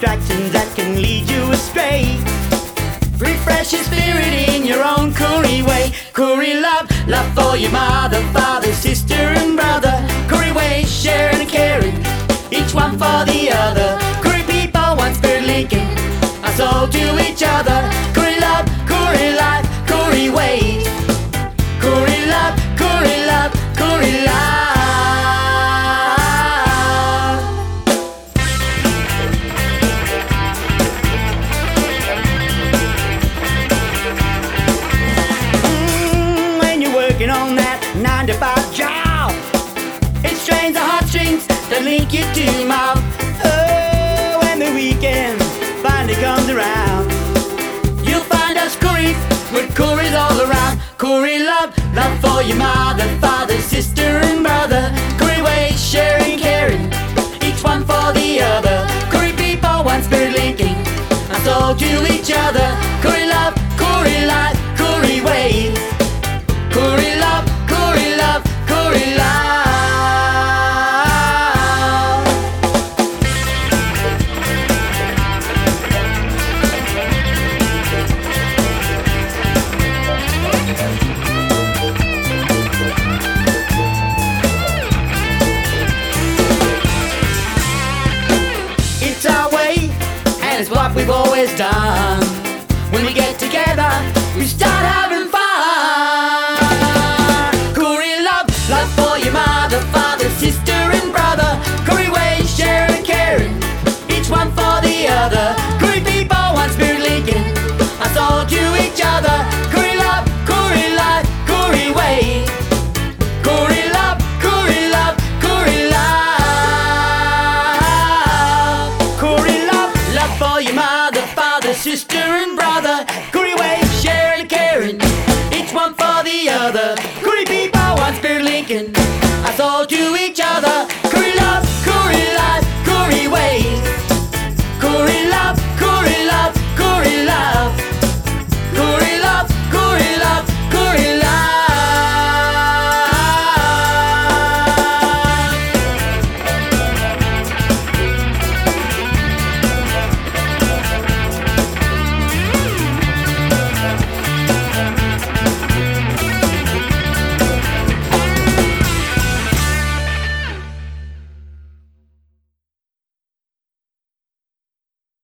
distractions that can lead you astray. Refresh your spirit in your own Koori way. Koori love, love for your mother, father, sister and brother. Koori way, sharing and caring, each one for the other. Koori people, one spirit linking us all to each other. Koori love, Koori life, Koori way. Koori love, Koori love, Koori love. On that 9-to-5 job, it strains the heartstrings that link you to mom. Oh, when the weekend finally comes around, you'll find us Koori with Koori's all around. Koori love, love for your mother, father, sister and brother. Koori way, sharing, caring, each one for the other. Koori people, one spirit linking us all to each other. Koori love, Koori life, Koori way. Koori love, Koori love, Koori love. It's our way, and it's what we've always done. When we get together, we start having fun. Love for your mother, father, sister and brother. Koori way, sharing, caring, each one for the other. Koori people, one spirit linking us all to each other. Koori love, Koori life, Koori way. Koori love, Koori love, Koori love. Koori love, love for your mother, father, sister and brother.